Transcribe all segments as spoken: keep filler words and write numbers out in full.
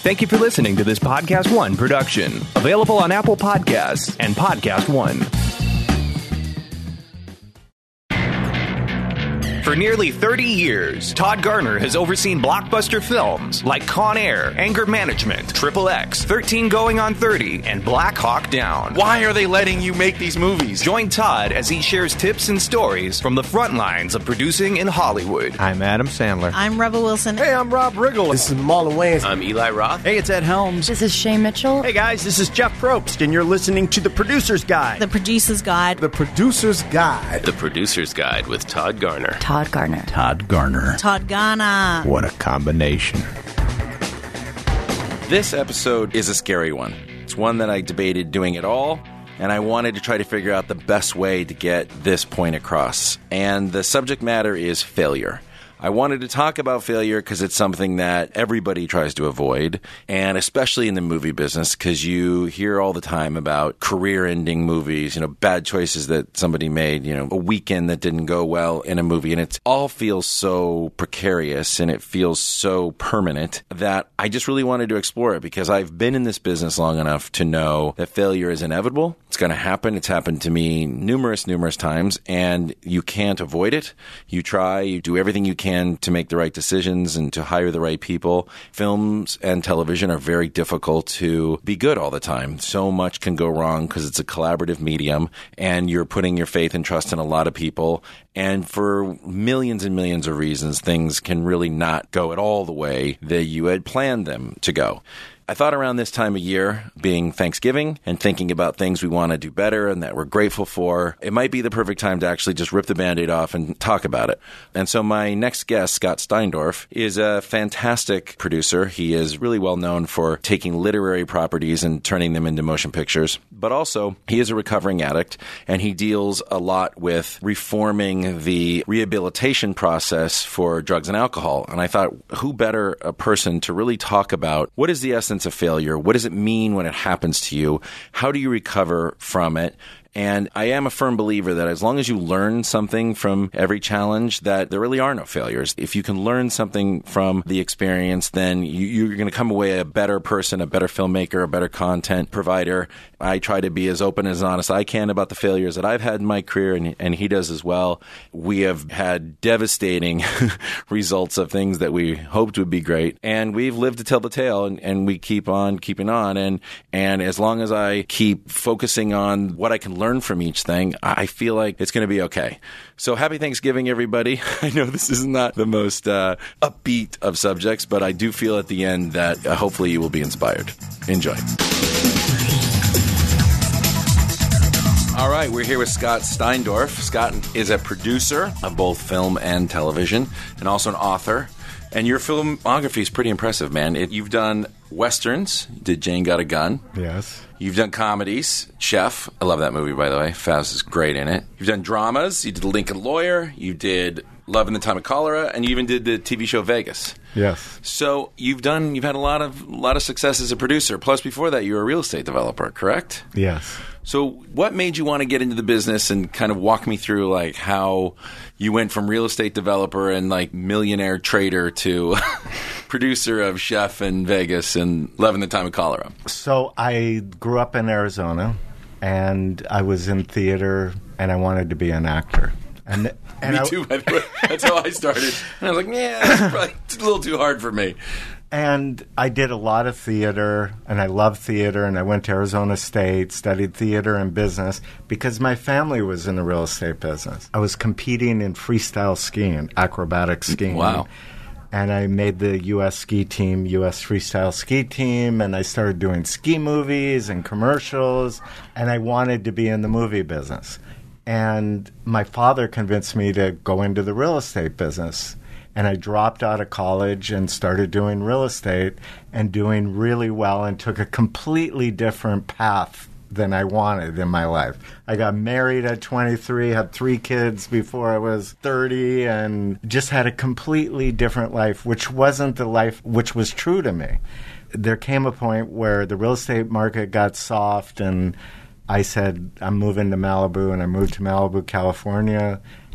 Thank you for listening to this Podcast One production. Available on Apple Podcasts and Podcast One. For nearly thirty years, Todd Garner has overseen blockbuster films like Con Air, Anger Management, Triple X, thirteen Going on thirty, and Black Hawk Down. Why are they letting you make these movies? Join Todd as he shares tips and stories from the front lines of producing in Hollywood. I'm Adam Sandler. I'm Rebel Wilson. Hey, I'm Rob Riggle. This is Marlon Wayans. I'm Eli Roth. Hey, it's Ed Helms. This is Shay Mitchell. Hey, guys, this is Jeff Probst, and you're listening to The Producer's Guide. The Producer's Guide. The Producer's Guide. The Producer's Guide with Todd Garner. Todd Garner. Todd Garner. Todd Garner. What a combination. This episode is a scary one. It's one that I debated doing at all, and I wanted to try to figure out the best way to get this point across. And the subject matter is failure. I wanted to talk about failure because it's something that everybody tries to avoid, and especially in the movie business, because you hear all the time about career-ending movies, you know, bad choices that somebody made, you know, a weekend that didn't go well in a movie, and it all feels so precarious and it feels so permanent that I just really wanted to explore it because I've been in this business long enough to know that failure is inevitable. It's going to happen. It's happened to me numerous, numerous times, and you can't avoid it. You try, you do everything you can to make the right decisions and to hire the right people. Films and television are very difficult to be good all the time. So much can go wrong because it's a collaborative medium and you're putting your faith and trust in a lot of people. And for millions and millions of reasons, things can really not go at all the way that you had planned them to go. I thought around this time of year, being Thanksgiving and thinking about things we want to do better and that we're grateful for, it might be the perfect time to actually just rip the Band-Aid off and talk about it. And so my next guest, Scott Steindorf, is a fantastic producer. He is really well known for taking literary properties and turning them into motion pictures. But also, he is a recovering addict, and he deals a lot with reforming the rehabilitation process for drugs and alcohol. And I thought, who better a person to really talk about what is the essence of failure? What does it mean when it happens to you? How do you recover from it? And I am a firm believer that as long as you learn something from every challenge, that there really are no failures. If you can learn something from the experience, then you, you're going to come away a better person, a better filmmaker, a better content provider. I try to be as open as honest as I can about the failures that I've had in my career, and, and he does as well. We have had devastating results of things that we hoped would be great, and we've lived to tell the tale, and, and we keep on keeping on. And, and as long as I keep focusing on what I can learn from each thing, I feel like it's going to be okay. So happy Thanksgiving, everybody. I know this is not the most uh, upbeat of subjects, but I do feel at the end that uh, hopefully you will be inspired. Enjoy. All right, we're here with Scott Steindorf. Scott is a producer of both film and television, and also an author. And your filmography is pretty impressive, man. It, you've done westerns. You did Jane Got a Gun. Yes. You've done comedies. Chef. I love that movie, by the way. Faz is great in it. You've done dramas. You did The Lincoln Lawyer. You did Love in the Time of Cholera. And you even did the T V show Vegas. Yes. So you've done, you've had a lot of, a lot of success as a producer. Plus, before that, you were a real estate developer, correct? Yes. So what made you want to get into the business and kind of walk me through like how you went from real estate developer and like millionaire trader to producer of Chef in Vegas and Love in the Time of Cholera? So I grew up in Arizona, and I was in theater, and I wanted to be an actor. And, and me I, too, by the way. That's how I started. And I was like, yeah, that's probably a little too hard for me. And I did a lot of theater, and I love theater, and I went to Arizona State, studied theater and business, because my family was in the real estate business. I was competing in freestyle skiing, acrobatic skiing. Wow. And I made the U S ski team, U S freestyle ski team, and I started doing ski movies and commercials, and I wanted to be in the movie business. And my father convinced me to go into the real estate business. And I dropped out of college and started doing real estate and doing really well, and took a completely different path than I wanted in my life. I got married at twenty-three, had three kids before I was thirty, and just had a completely different life, which wasn't the life which was true to me. There came a point where the real estate market got soft, and I said, I'm moving to Malibu, and I moved to Malibu, California.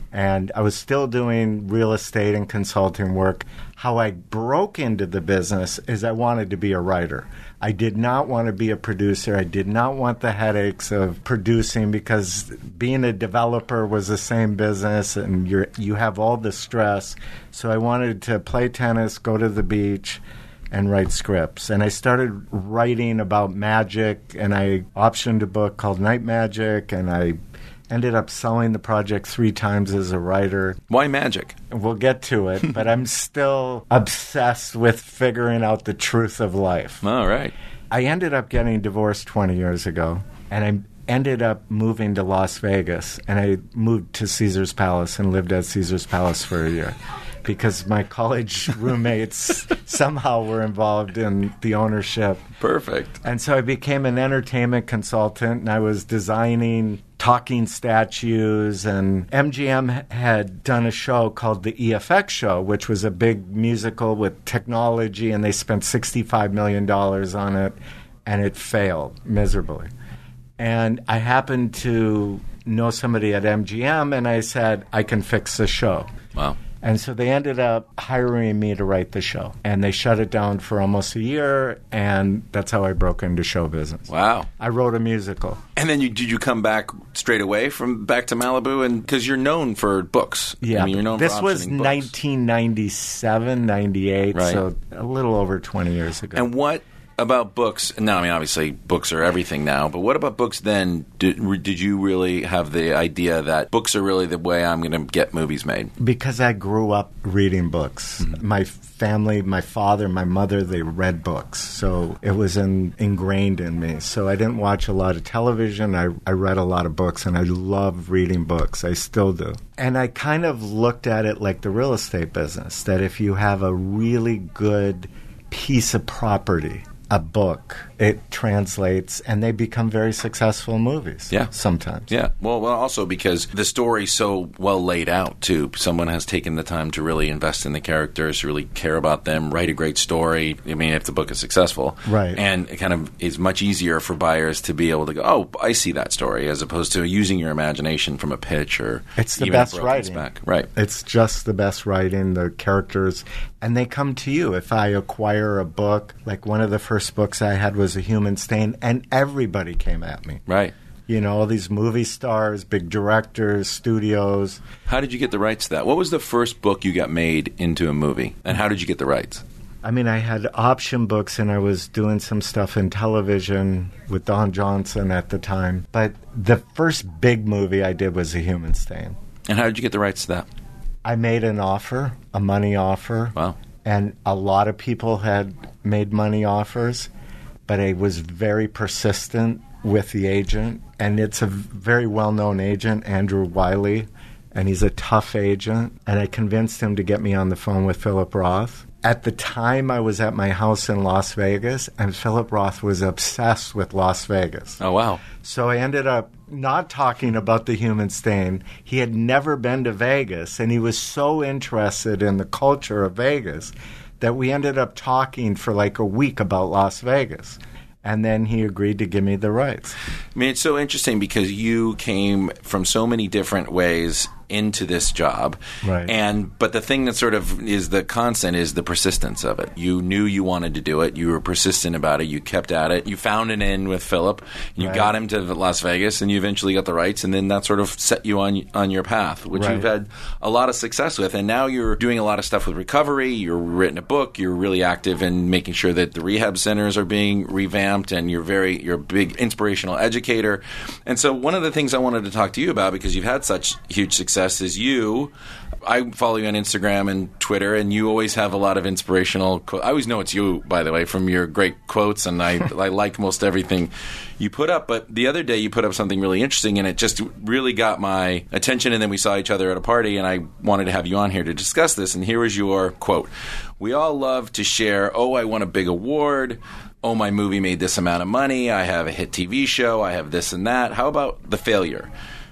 And I was still doing real estate and consulting work. How I broke into the business is I wanted to be a writer. I did not want to be a producer. I did not want the headaches of producing because being a developer was the same business and you're, you have all the stress. So I wanted to play tennis, go to the beach, and write scripts. And I started writing about magic, and I optioned a book called Night Magic, and I ended up selling the project three times as a writer. Why magic? We'll get to it, but I'm still obsessed with figuring out the truth of life. All right. I ended up getting divorced twenty years ago, and I ended up moving to Las Vegas, and I moved to Caesar's Palace and lived at Caesar's Palace for a year because my college roommates somehow were involved in the ownership. Perfect. And so I became an entertainment consultant, and I was designing talking statues, and M G M had done a show called the E F X Show, which was a big musical with technology, and they spent sixty-five million dollars on it, and it failed miserably. And I happened to know somebody at M G M, and I said, I can fix the show. Wow. And so they ended up hiring me to write the show. And they shut it down for almost a year, and that's how I broke into show business. Wow. I wrote a musical. And then you, did you come back straight away from back to Malibu? And because you're known for books. Yeah. I mean, you're known this for was optioning books. nineteen ninety-seven, ninety-eight, Right. so a little over twenty years ago. And what about books? Now, I mean, obviously, books are everything now. But what about books then? Did, did you really have the idea that books are really the way I'm going to get movies made? Because I grew up reading books. Mm-hmm. My family, my father, my mother, they read books. So it was in, ingrained in me. So I didn't watch a lot of television. I, I read a lot of books, and I love reading books. I still do. And I kind of looked at it like the real estate business, that if you have a really good piece of property, a book, it translates, and they become very successful movies. Yeah. Sometimes. Yeah. Well, well, also because the story's so well laid out, too. Someone has taken the time to really invest in the characters, really care about them, write a great story. I mean, if the book is successful. Right. And it kind of is much easier for buyers to be able to go, oh, I see that story, as opposed to using your imagination from a pitch or it's the even best a broken writing. spec. Right. It's just the best writing, the characters, and they come to you. If I acquire a book, like one of the first books I had was A Human Stain, and everybody came at me. Right. You know, all these movie stars, big directors, studios. How did you get the rights to that? What was the first book you got made into a movie, and how did you get the rights? I mean, I had option books, and I was doing some stuff in television with Don Johnson at the time. But the first big movie I did was A Human Stain. And how did you get the rights to that? I made an offer, a money offer. Wow. And a lot of people had made money offers, but I was very persistent with the agent. And it's a very well-known agent, Andrew Wiley, and he's a tough agent. And I convinced him to get me on the phone with Philip Roth. At the time, I was at my house in Las Vegas, and Philip Roth was obsessed with Las Vegas. Oh, wow. So I ended up not talking about The Human Stain. He had never been to Vegas, and he was so interested in the culture of Vegas that we ended up talking for like a week about Las Vegas. And then he agreed to give me the rights. I mean, it's so interesting because you came from so many different ways into this job. Right. And but the thing that sort of is the constant is the persistence of it. You knew you wanted to do it. You were persistent about it. You kept at it. You found an in with Philip. You Right. got him to Las Vegas, and you eventually got the rights, and then that sort of set you on on your path, which Right. you've had a lot of success with. And now you're doing a lot of stuff with recovery. You're written a book. You're really active in making sure that the rehab centers are being revamped, and you're very you're a big inspirational educator. And so one of the things I wanted to talk to you about, because you've had such huge success, is you. I follow you on Instagram and Twitter, and you always have a lot of inspirational quotes. I always know it's you, by the way, from your great quotes, and I, I like most everything you put up. But the other day you put up something really interesting, and it just really got my attention, and then we saw each other at a party, and I wanted to have you on here to discuss this. And here was your quote. "We all love to share, oh, I won a big award. Oh, my movie made this amount of money. I have a hit T V show. I have this and that. How about the failure?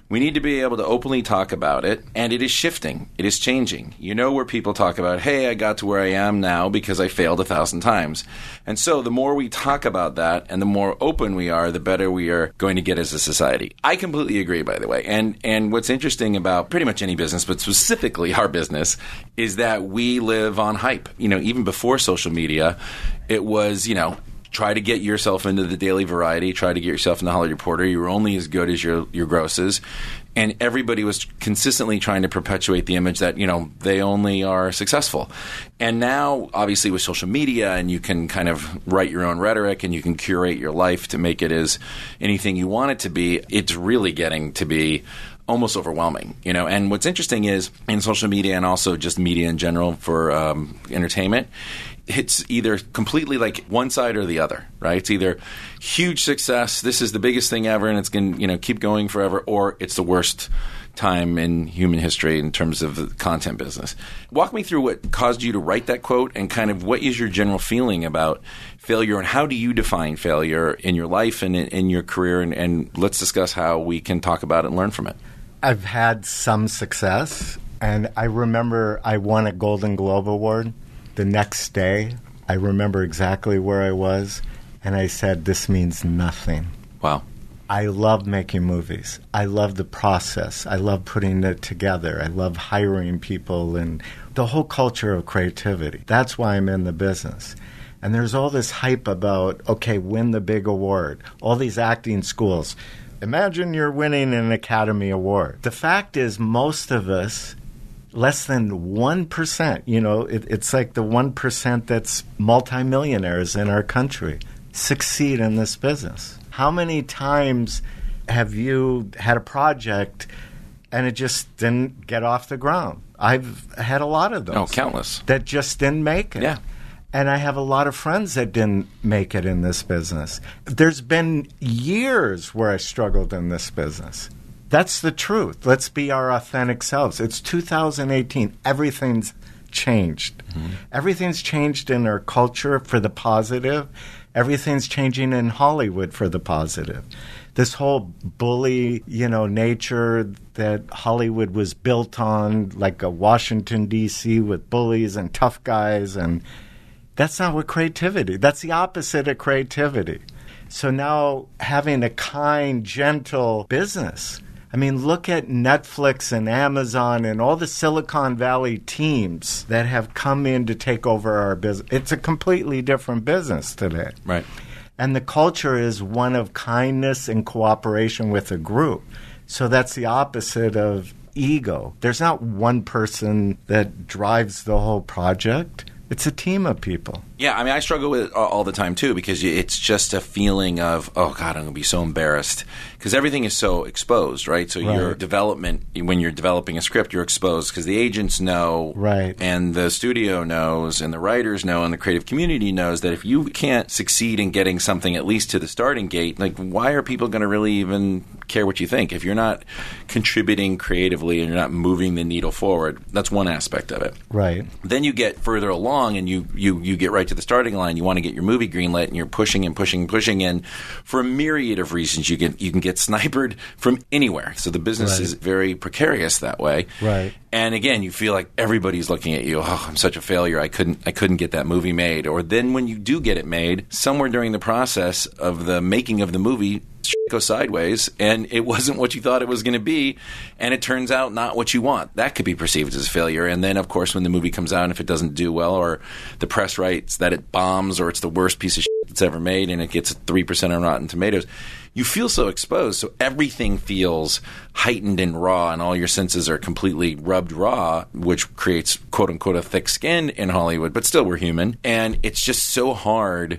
We need to be able to openly talk about it, and it is shifting. It is changing. You know where people talk about, hey, I got to where I am now because I failed a thousand times. And so the more we talk about that and the more open we are, the better we are going to get as a society. I completely agree, by the way. And and what's interesting about pretty much any business, but specifically our business, is that we live on hype. You know, even before social media, it was, you know, try to get yourself into the Daily Variety. Try to get yourself in the Hollywood Reporter. You were only as good as your, your grosses. And everybody was consistently trying to perpetuate the image that, you know, they only are successful. And now, obviously, with social media, and you can kind of write your own rhetoric and you can curate your life to make it as anything you want it to be, it's really getting to be almost overwhelming, you know. And what's interesting is in social media and also just media in general for um, entertainment, it's either completely like one side or the other, right? It's either huge success, this is the biggest thing ever, and it's going to, you know, keep going forever, or it's the worst time in human history in terms of the content business. Walk me through what caused you to write that quote and kind of what is your general feeling about failure, and how do you define failure in your life and in, in your career, and, and let's discuss how we can talk about it and learn from it. I've had some success, and I remember I won a Golden Globe Award. The next day, I remember exactly where I was, and I said, this means nothing. Wow. I love making movies. I love the process. I love putting it together. I love hiring people and the whole culture of creativity. That's why I'm in the business. And there's all this hype about, okay, win the big award. All these acting schools. Imagine you're winning an Academy Award. The fact is, most of us, less than one percent, you know, it, it's like the one percent that's multimillionaires in our country, succeed in this business. How many times have you had a project and it just didn't get off the ground? I've had a lot of those. Oh, countless. That just didn't make it. Yeah. And I have a lot of friends that didn't make it in this business. There's been years where I struggled in this business. That's the truth. Let's be our authentic selves. It's two thousand eighteen. Everything's changed. Mm-hmm. Everything's changed in our culture for the positive. Everything's changing in Hollywood for the positive. This whole bully, you know, nature that Hollywood was built on, like a Washington, D C with bullies and tough guys, and that's not what creativity. That's the opposite of creativity. So now having a kind, gentle business. I mean, look at Netflix and Amazon and all the Silicon Valley teams that have come in to take over our business. It's a completely different business today. Right. And the culture is one of kindness and cooperation with a group. So that's the opposite of ego. There's not one person that drives the whole project. It's a team of people. Yeah, I mean, I struggle with it all the time, too, because it's just a feeling of, oh, God, I'm going to be so embarrassed. Because everything is so exposed, right? So Right. your development, when you're developing a script, you're exposed because the agents know, Right. and the studio knows, and the writers know, and the creative community knows that if you can't succeed in getting something at least to the starting gate, like, why are people going to really even care what you think? If you're not contributing creatively and you're not moving the needle forward, that's one aspect of it. Right. Then you get further along and you, you, you get right to the starting line. You want to get your movie greenlit and you're pushing and pushing and pushing. And for a myriad of reasons, you can, you can get sniped from anywhere. So the business Right. is very precarious that way. Right. And again, you feel like everybody's looking at you. Oh, I'm such a failure. I couldn't I couldn't get that movie made. Or then when you do get it made, somewhere during the process of the making of the movie, shit goes sideways and it wasn't what you thought it was going to be, and it turns out not what you want. That could be perceived as a failure. And then, of course, when the movie comes out and if it doesn't do well, or the press writes that it bombs, or it's the worst piece of shit that's ever made and it gets three percent on Rotten Tomatoes, you feel so exposed. So everything feels heightened and raw, and all your senses are completely rubbed raw, which creates, quote-unquote, a thick skin in Hollywood. But still, we're human. And it's just so hard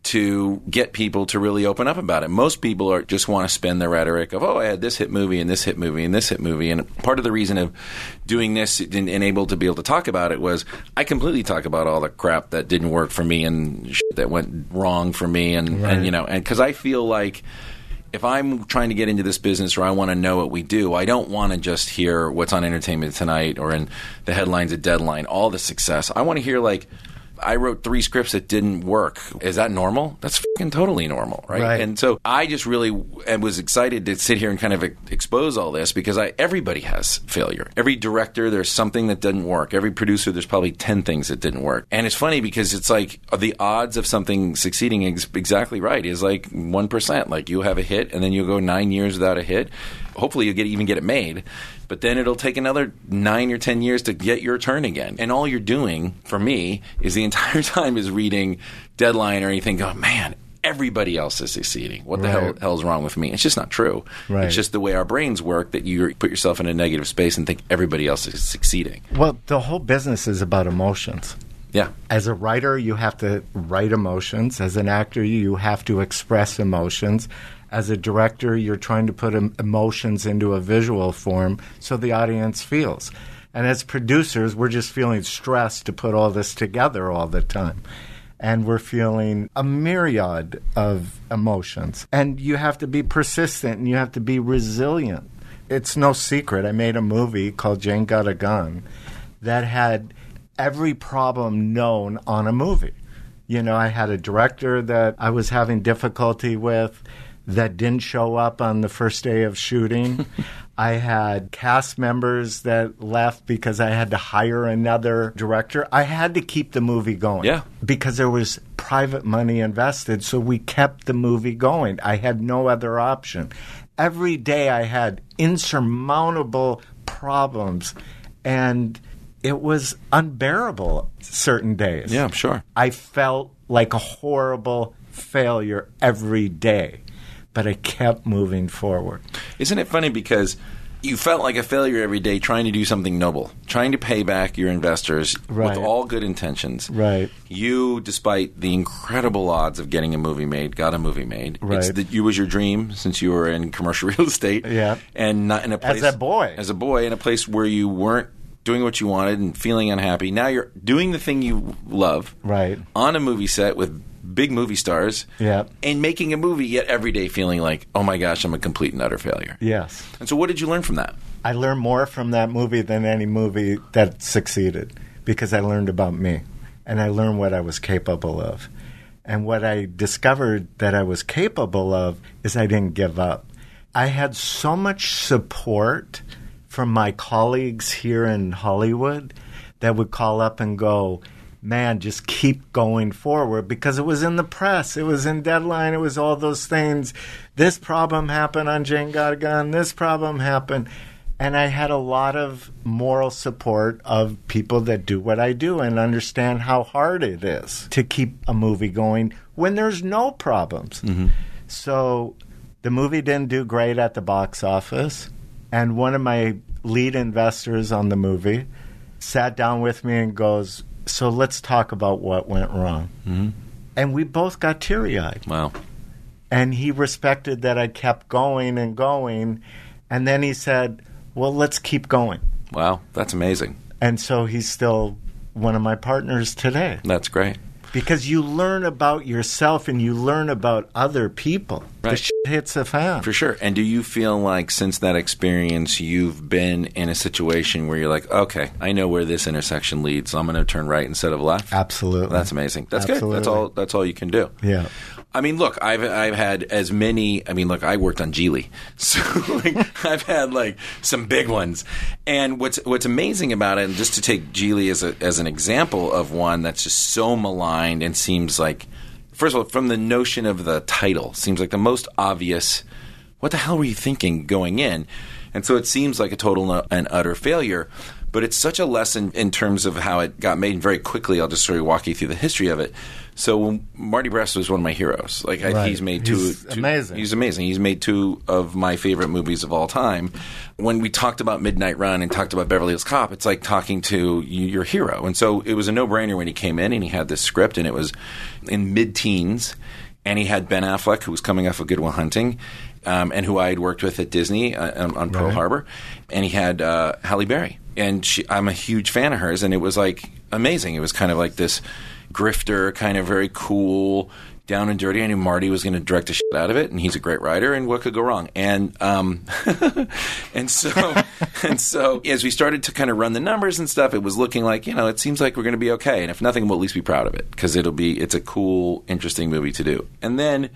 to get people to really open up about it. Most people are just want to spin the rhetoric of, oh, I had this hit movie and this hit movie and this hit movie. And part of the reason of doing this and, and able to be able to talk about it was I completely talk about all the crap that didn't work for me and shit that went wrong for me. And, Right. and you know, and because I feel like if I'm trying to get into this business or I want to know what we do, I don't want to just hear what's on Entertainment Tonight or in the headlines of Deadline, all the success. I want to hear, like, I wrote three scripts that didn't work. Is that normal? That's fucking totally normal, right? Right. And so I just really was excited to sit here and kind of expose all this because I everybody has failure. Every director, there's something that doesn't work. Every producer, there's probably ten things that didn't work. And it's funny because it's like the odds of something succeeding ex- exactly right is like one percent. Like you have a hit and then you go nine years without a hit. Hopefully you get even get it made. But then it'll take another nine or ten years to get your turn again. And all you're doing, for me, is the entire time is reading Deadline or anything going, man, everybody else is succeeding. What the Right. hell, hell is wrong with me? It's just not true. Right. It's just the way our brains work that you put yourself in a negative space and think everybody else is succeeding. Well, the whole business is about emotions. Yeah. As a writer, you have to write emotions. As an actor, you have to express emotions. As a director, you're trying to put em- emotions into a visual form so the audience feels. And as producers, we're just feeling stressed to put all this together all the time. And we're feeling a myriad of emotions. And you have to be persistent and you have to be resilient. It's no secret. I made a movie called Jane Got a Gun that had every problem known on a movie. You know, I had a director that I was having difficulty with that didn't show up on the first day of shooting. I had cast members that left because I had to hire another director. I had to keep the movie going. Yeah. Because there was private money invested, so we kept the movie going. I had no other option. Every day I had insurmountable problems, and it was unbearable certain days. Yeah, I'm sure. I felt like a horrible failure every day, but I kept moving forward. Isn't it funny because you felt like a failure every day trying to do something noble, trying to pay back your investors Right. with all good intentions. Right. You, despite the incredible odds of getting a movie made, got a movie made. Right. It's that you was your dream since you were in commercial real estate. Yeah. And not in a place As a boy. As a boy in a place where you weren't doing what you wanted and feeling unhappy. Now you're doing the thing you love. Right. On a movie set with big movie stars. Yeah. And making a movie, yet every day feeling like, oh my gosh, I'm a complete and utter failure. Yes. And so what did you learn from that? I learned more from that movie than any movie that succeeded because I learned about me and I learned what I was capable of. And what I discovered that I was capable of is I didn't give up. I had so much support from my colleagues here in Hollywood that would call up and go, man, just keep going forward, because it was in the press, it was in Deadline, it was all those things. This problem happened on Jane Got a Gun, this problem happened. And I had a lot of moral support of people that do what I do and understand how hard it is to keep a movie going when there's no problems. Mm-hmm. So the movie didn't do great at the box office. And one of my lead investors on the movie sat down with me and goes, so let's talk about what went wrong. Mm-hmm. And we both got teary-eyed. Wow. And he respected that I kept going and going. And then he said, well, let's keep going. Wow. That's amazing. And so he's still one of my partners today. That's great. Because you learn about yourself and you learn about other people. Right. The shit hits the fan. For sure. And do you feel like since that experience, you've been in a situation where you're like, okay, I know where this intersection leads, so I'm going to turn right instead of left? Absolutely. That's amazing. That's Absolutely. good. That's all. That's all you can do. Yeah. I mean, look, I've I've had as many. I mean, look, I worked on Geely, so like, I've had like some big ones. And what's what's amazing about it, and just to take Geely as a as an example of one that's just so maligned and seems like, first of all, from the notion of the title, seems like the most obvious. What the hell were you thinking going in? And so it seems like a total and utter failure. But it's such a lesson in terms of how it got made. And very quickly, I'll just sort of walk you through the history of it. So Marty Brest was one of my heroes. Like I, Right. he's made two, He's two. amazing. He's amazing. He's made two of my favorite movies of all time. When we talked about Midnight Run and talked about Beverly Hills Cop, it's like talking to your hero. And so it was a no-brainer when he came in and he had this script, and it was in mid-teens, and he had Ben Affleck, who was coming off of Good Will Hunting, um, and who I had worked with at Disney uh, on, on Pearl Right. Harbor, and he had uh, Halle Berry. And she, I'm a huge fan of hers, and it was like amazing. It was kind of like this grifter, kind of very cool, down and dirty. I knew Marty was going to direct the shit out of it, and he's a great writer, and what could go wrong? And um, and so and so as we started to kind of run the numbers and stuff, it was looking like, you know, it seems like we're going to be okay, and if nothing, we'll at least be proud of it, because it'll be it's a cool, interesting movie to do. And then,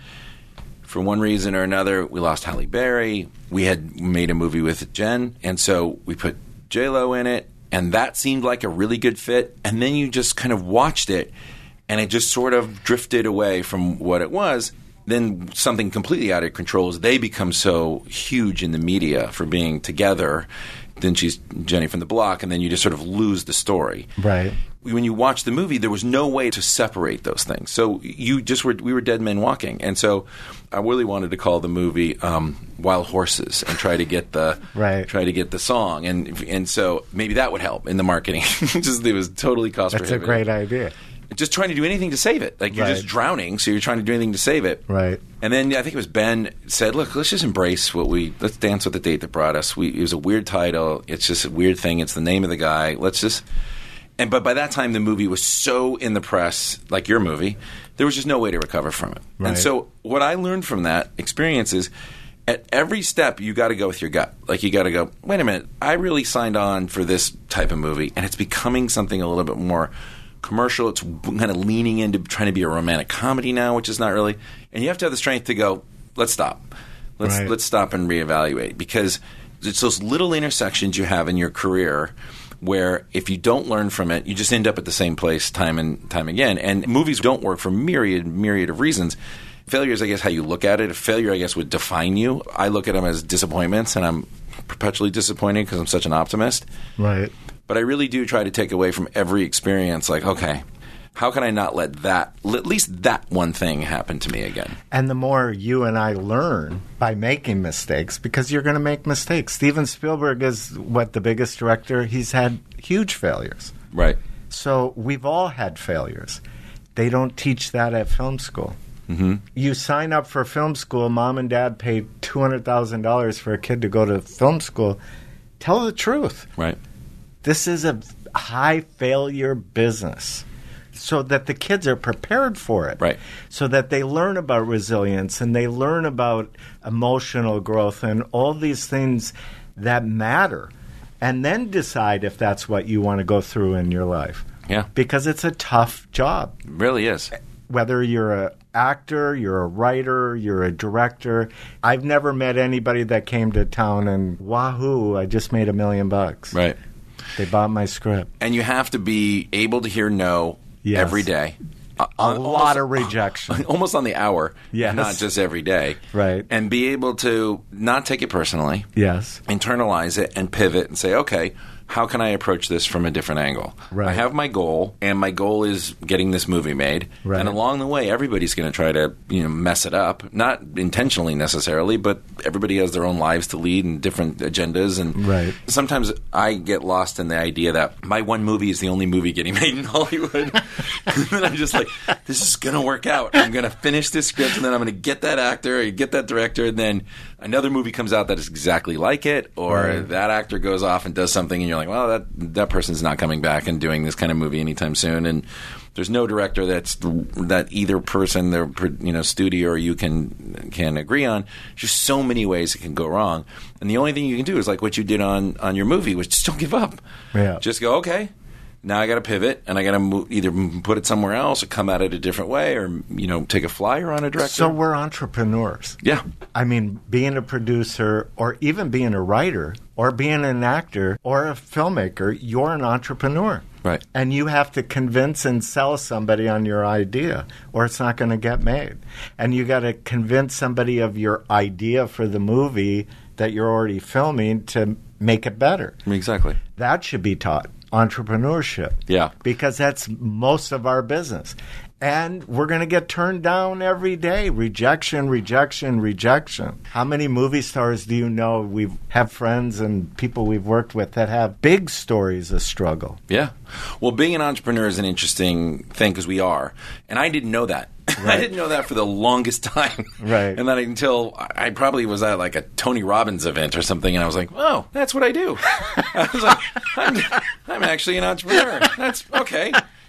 for one reason or another, we lost Halle Berry. We had made a movie with Jen, and so we put J-Lo in it, and that seemed like a really good fit. And then you just kind of watched it, and it just sort of drifted away from what it was. Then something completely out of control as they become so huge in the media for being together. Then she's Jenny from the Block, and then you just sort of lose the story. Right. When you watch the movie, there was no way to separate those things. So you just were we were dead men walking. And so I really wanted to call the movie um, Wild Horses and try to get the right. try to get the song. And and so maybe that would help in the marketing. just it was totally cost That's prohibitive. a great idea. Just trying to do anything to save it. Like you're Right. just drowning, so you're trying to do anything to save it. Right. And then I think it was Ben said, look, let's just embrace what we – let's dance with the date that brought us. We, it was a weird title. It's just a weird thing. It's the name of the guy. Let's just – and but by that time the movie was so in the press, like your movie, there was just no way to recover from it. Right. And so what I learned from that experience is at every step you got to go with your gut. Like you got to go, wait a minute, I really signed on for this type of movie, and it's becoming something a little bit more – commercial. It's kind of leaning into trying to be a romantic comedy now, which is not really. And you have to have the strength to go, let's stop. Let's Right. let's stop and reevaluate, because it's those little intersections you have in your career where if you don't learn from it, you just end up at the same place time and time again. And movies don't work for myriad myriad of reasons. Failure is, I guess, how you look at it. A failure, I guess, would define you. I look at them as disappointments, and I'm perpetually disappointed because I'm such an optimist. Right. But I really do try to take away from every experience, like, okay, how can I not let that, at least that one thing happen to me again? And the more you and I learn by making mistakes, because you're going to make mistakes. Steven Spielberg is, what, the biggest director? He's had huge failures. Right. So we've all had failures. They don't teach that at film school. Mm-hmm. You sign up for film school, mom and dad paid two hundred thousand dollars for a kid to go to film school. Tell the truth. Right. This is a high failure business, so that the kids are prepared for it. Right. So that they learn about resilience and they learn about emotional growth and all these things that matter, and then decide if that's what you want to go through in your life. Yeah. Because it's a tough job. It really is. Whether you're an actor, you're a writer, you're a director. I've never met anybody that came to town and, wahoo, I just made a million bucks. Right. They bought my script. And you have to be able to hear no Yes. every day. A On- lot almost- of rejection. Almost on the hour, Yes. not just every day. Right. And be able to not take it personally, Yes. internalize it, and pivot and say, okay, how can I approach this from a different angle? Right. I have my goal, and my goal is getting this movie made. Right. And along the way, everybody's going to try to, you know, mess it up. Not intentionally necessarily, but everybody has their own lives to lead and different agendas. And Right. sometimes I get lost in the idea that my one movie is the only movie getting made in Hollywood. And I'm just like, this is going to work out. I'm going to finish this script, and then I'm going to get that actor or get that director, and then another movie comes out that is exactly like it, or Right. that actor goes off and does something, and you're like, well, that that person's not coming back and doing this kind of movie anytime soon. And there's no director that's that either person, the you know studio or you can can agree on. There's just so many ways it can go wrong, and the only thing you can do is like what you did on on your movie, which just don't give up. Yeah. Just go, okay. Now I got to pivot, and I got to mo- either put it somewhere else, or come at it a different way, or you know, take a flyer on a director. So we're entrepreneurs. Yeah. I mean, being a producer, or even being a writer, or being an actor, or a filmmaker, you're an entrepreneur. Right. And you have to convince and sell somebody on your idea, or it's not going to get made. And you got to convince somebody of your idea for the movie that you're already filming to make it better. Exactly. That should be taught. Entrepreneurship. Yeah. Because that's most of our business. And we're going to get turned down every day. Rejection, rejection, rejection. How many movie stars do you know we have friends and people we've worked with that have big stories of struggle? Yeah. Well, being an entrepreneur is an interesting thing because we are. And I didn't know that. Right. I didn't know that for the longest time. Right. And then until I probably was at like a Tony Robbins event or something, and I was like, oh, that's what I do. I was like, I'm, I'm actually an entrepreneur. That's okay.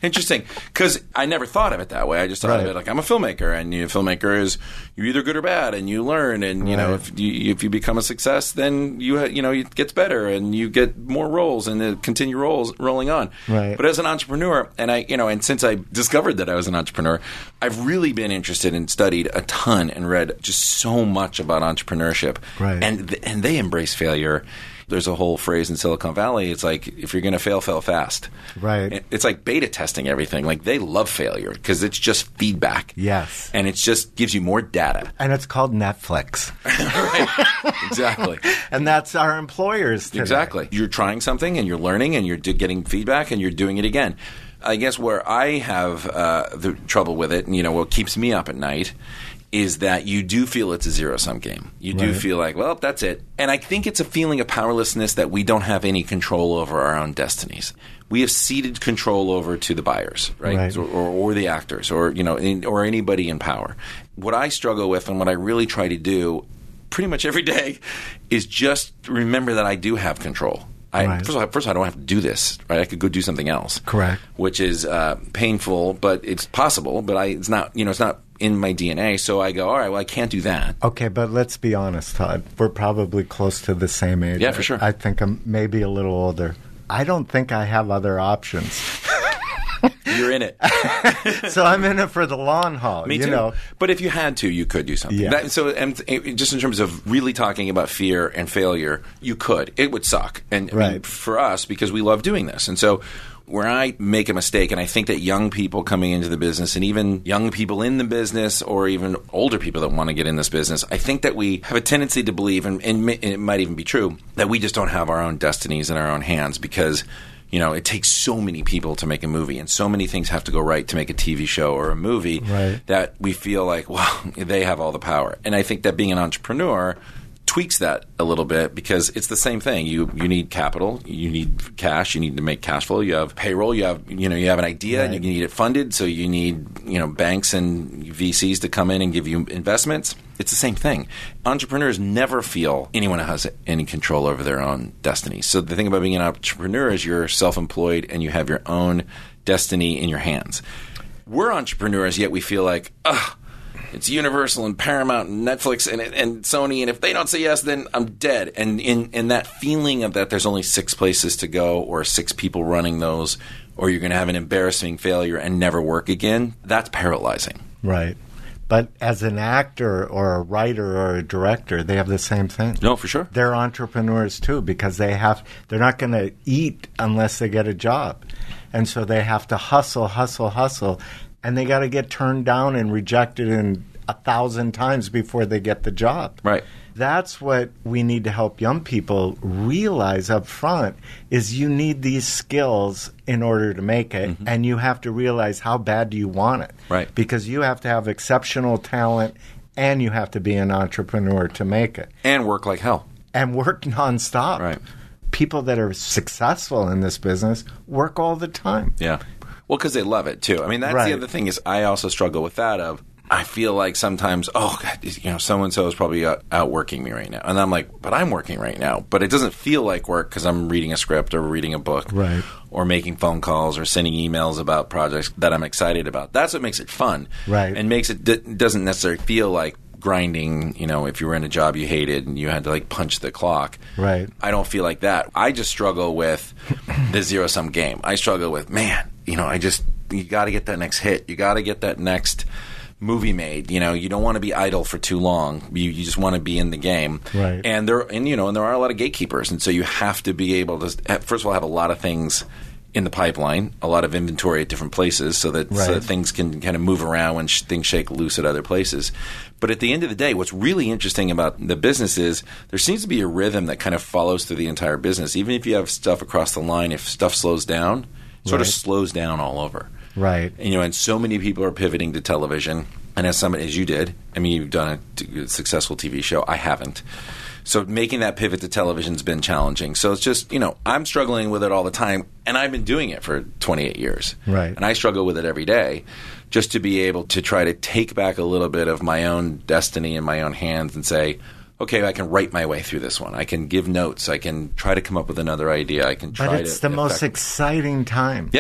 Interesting, because I never thought of it that way. I just thought Right. of it like I'm a filmmaker, and you know, a filmmaker is you're either good or bad, and you learn, and you know Right. if you, if you become a success, then you ha- you know it gets better, and you get more roles, and it continue rolls rolling on. Right. But as an entrepreneur, and I you know, and since I discovered that I was an entrepreneur, I've really been interested and studied a ton and read just so much about entrepreneurship, Right. and th- and they embrace failure. There's a whole phrase in Silicon Valley. It's like, if you're going to fail, fail fast. Right. It- It's like beta testing everything. Like, they love failure because it's just feedback. Yes. And it just gives you more data. And it's called Netflix. Right. Exactly. And that's our employers today. Exactly. You're trying something and you're learning and you're d- getting feedback and you're doing it again. I guess where I have uh, the trouble with it, and you know, what keeps me up at night, is that you do feel it's a zero-sum game. You do Right. feel like, well, that's it. And I think it's a feeling of powerlessness that we don't have any control over our own destinies. We have ceded control over to the buyers, right? Right. Or, or, or the actors, or you know, in, or anybody in power. What I struggle with, and what I really try to do, pretty much every day, is just remember that I do have control. I, Right. first, of all, first of all, I don't have to do this, right? I could go do something else. Correct. Which is uh, painful, but it's possible. But I, it's not, you know, it's not in my D N A. So I go, all right, well, I can't do that. Okay, but let's be honest, Todd. We're probably close to the same age. Yeah, for sure. I think I'm maybe a little older. I don't think I have other options. You're in it. So I'm in it for the long haul. Me you too. know? But if you had to, you could do something. Yeah. That, so, and it- just in terms of really talking about fear and failure, you could. It would suck, and I mean, Right. for us, because we love doing this. And so, where I make a mistake, and I think that young people coming into the business, and even young people in the business, or even older people that want to get in this business, I think that we have a tendency to believe, and, and it might even be true, that we just don't have our own destinies in our own hands because. You know, it takes so many people to make a movie, and so many things have to go right to make a T V show or a movie Right. that we feel like, well, they have all the power. And I think that being an entrepreneur tweaks that a little bit because it's the same thing. You you need capital, you need cash, you need to make cash flow, you have payroll, you have you know you have an idea, and you Right. need it funded, so you need you know banks and V Cs to come in and give you investments. It's the same thing. Entrepreneurs never feel anyone has any control over their own destiny. So the thing about being an entrepreneur is you're self-employed and you have your own destiny in your hands. We're entrepreneurs, yet we feel like, ugh, it's Universal and Paramount and Netflix and, and Sony, and if they don't say yes, then I'm dead. And in, in that feeling of that there's only six places to go or six people running those, or you're going to have an embarrassing failure and never work again, that's paralyzing. Right. But as an actor or a writer or a director, they have the same thing. No, for sure. They're entrepreneurs too because they have they're not going to eat unless they get a job. And so they have to hustle, hustle, hustle, and they got to get turned down and rejected in a thousand times before they get the job. Right. That's what we need to help young people realize up front is you need these skills in order to make it, Mm-hmm. and you have to realize how bad do you want it. Right. Because you have to have exceptional talent and you have to be an entrepreneur to make it. And work like hell. And work nonstop. Right. People that are successful in this business work all the time. Yeah. Well, because they love it, too. I mean, that's Right. the other thing is I also struggle with that of I feel like sometimes, oh, God, you know, so-and-so is probably out, outworking me right now. And I'm like, but I'm working right now. But it doesn't feel like work because I'm reading a script or reading a book. Right. Or making phone calls or sending emails about projects that I'm excited about. That's what makes it fun. Right. And makes it d- doesn't necessarily feel like grinding, you know, if you were in a job you hated and you had to, like, punch the clock. Right. I don't feel like that. I just struggle with the zero-sum game. I struggle with, man, you know, I just, you got to get that next hit. You got to get that next movie made. You know, you don't want to be idle for too long. You, you just want to be in the game. Right. And there, and you know, and there are a lot of gatekeepers, and so you have to be able to, first of all, have a lot of things in the pipeline, a lot of inventory at different places, so that, so Right. that things can kind of move around when sh- things shake loose at other places. But at the end of the day, what's really interesting about the business is there seems to be a rhythm that kind of follows through the entire business. Even if you have stuff across the line, if stuff slows down, it sort of Right. slows down all over. Right. And, you know, and so many people are pivoting to television. And as somebody, as you did, I mean, you've done a t- successful T V show. I haven't. So making that pivot to television has been challenging. So it's just, you know, I'm struggling with it all the time, and I've been doing it for twenty-eight years. Right. And I struggle with it every day just to be able to try to take back a little bit of my own destiny in my own hands and say, okay, I can write my way through this one. I can give notes. I can try to come up with another idea. I can try But to... it's the most affect- exciting time. Yeah.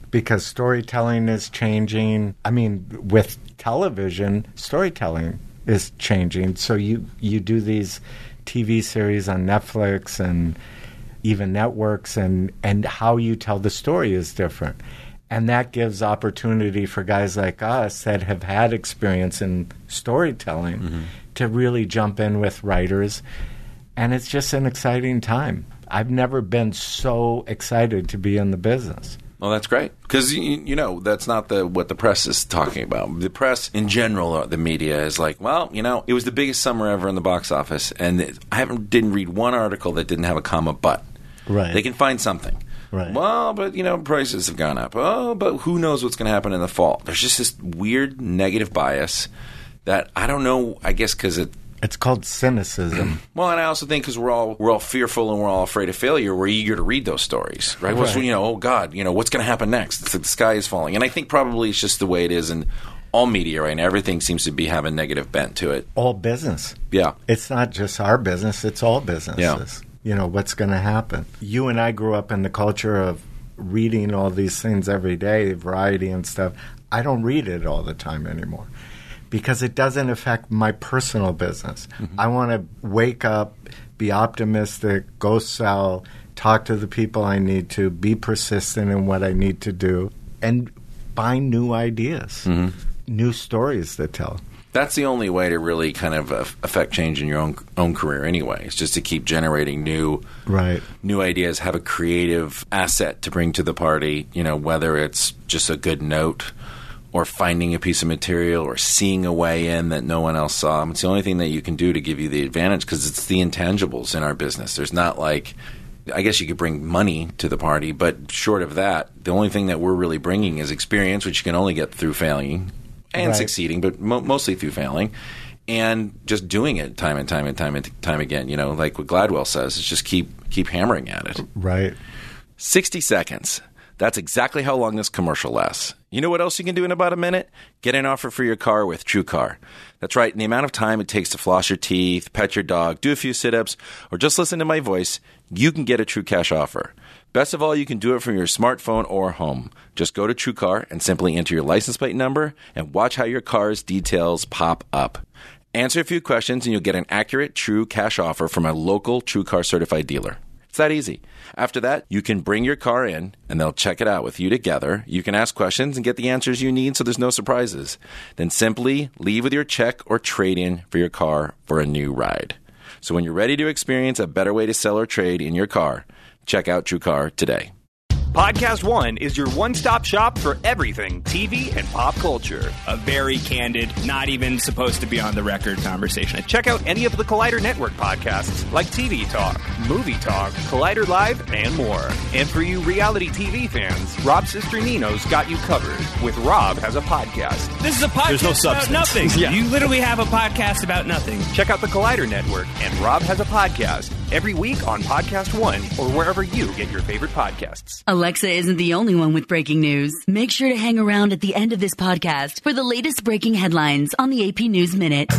because storytelling is changing. I mean, with television, storytelling is changing. So you, you do these T V series on Netflix and even networks, and, and how you tell the story is different. And that gives opportunity for guys like us that have had experience in storytelling mm-hmm. to really jump in with writers. And it's just an exciting time. I've never been so excited to be in the business. Well, that's great. Because, you, you know, that's not the what the press is talking about. The press, in general, the media is like, well, you know, it was the biggest summer ever in the box office. And it, I haven't didn't read one article that didn't have a comma but. Right. They can find something. Right. Well, but, you know, prices have gone up. Oh, but who knows what's going to happen in the fall? There's just this weird negative bias that I don't know, I guess because it... It's called cynicism. Well, and I also think because we're all we're all fearful and we're all afraid of failure, we're eager to read those stories, right? What's, Right. you know, oh, God, you know, what's going to happen next? It's like the sky is falling. And I think probably it's just the way it is in all media right now. Everything seems to be having a negative bent to it. All business. Yeah. It's not just our business, it's all businesses. Yeah. You know, what's going to happen? You and I grew up in the culture of reading all these things every day, variety and stuff. I don't read it all the time anymore because it doesn't affect my personal business. Mm-hmm. I want to wake up, be optimistic, go sell, talk to the people I need to, be persistent in what I need to do, and find new ideas, mm-hmm. new stories to tell. That's the only way to really kind of uh, affect change in your own own career anyway. It's just to keep generating new right. new ideas, have a creative asset to bring to the party, you know, whether it's just a good note or finding a piece of material or seeing a way in that no one else saw. It's the only thing that you can do to give you the advantage because it's the intangibles in our business. There's not like – I guess you could bring money to the party, but short of that, the only thing that we're really bringing is experience, which you can only get through failing – and right. succeeding, but mo- mostly through failing, and just doing it time and time and time and time again. You know, like what Gladwell says, is just keep keep hammering at it. Right. sixty seconds. That's exactly how long this commercial lasts. You know what else you can do in about a minute? Get an offer for your car with TrueCar. That's right. In the amount of time it takes to floss your teeth, pet your dog, do a few sit-ups, or just listen to my voice, you can get a True Cash offer. Best of all, you can do it from your smartphone or home. Just go to TrueCar and simply enter your license plate number and watch how your car's details pop up. Answer a few questions and you'll get an accurate True Cash offer from a local TrueCar certified dealer. It's that easy. After that, you can bring your car in and they'll check it out with you together. You can ask questions and get the answers you need so there's no surprises. Then simply leave with your check or trade-in for your car for a new ride. So when you're ready to experience a better way to sell or trade in your car, check out TrueCar today. Podcast One is your one-stop shop for everything T V and pop culture. A very candid, not even supposed to be on the record conversation. Check out any of the Collider Network podcasts like T V Talk, Movie Talk, Collider Live, and more. And for you reality T V fans, Rob Cesternino's got you covered with Rob Has a Podcast. This is a podcast There's no about substance. nothing. Yeah. You literally have a podcast about nothing. Check out the Collider Network and Rob Has a Podcast every week on Podcast One or wherever you get your favorite podcasts. Alexa isn't the only one with breaking news. Make sure to hang around at the end of this podcast for the latest breaking headlines on the A P News Minute.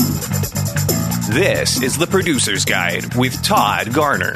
This is the Producer's Guide with Todd Garner.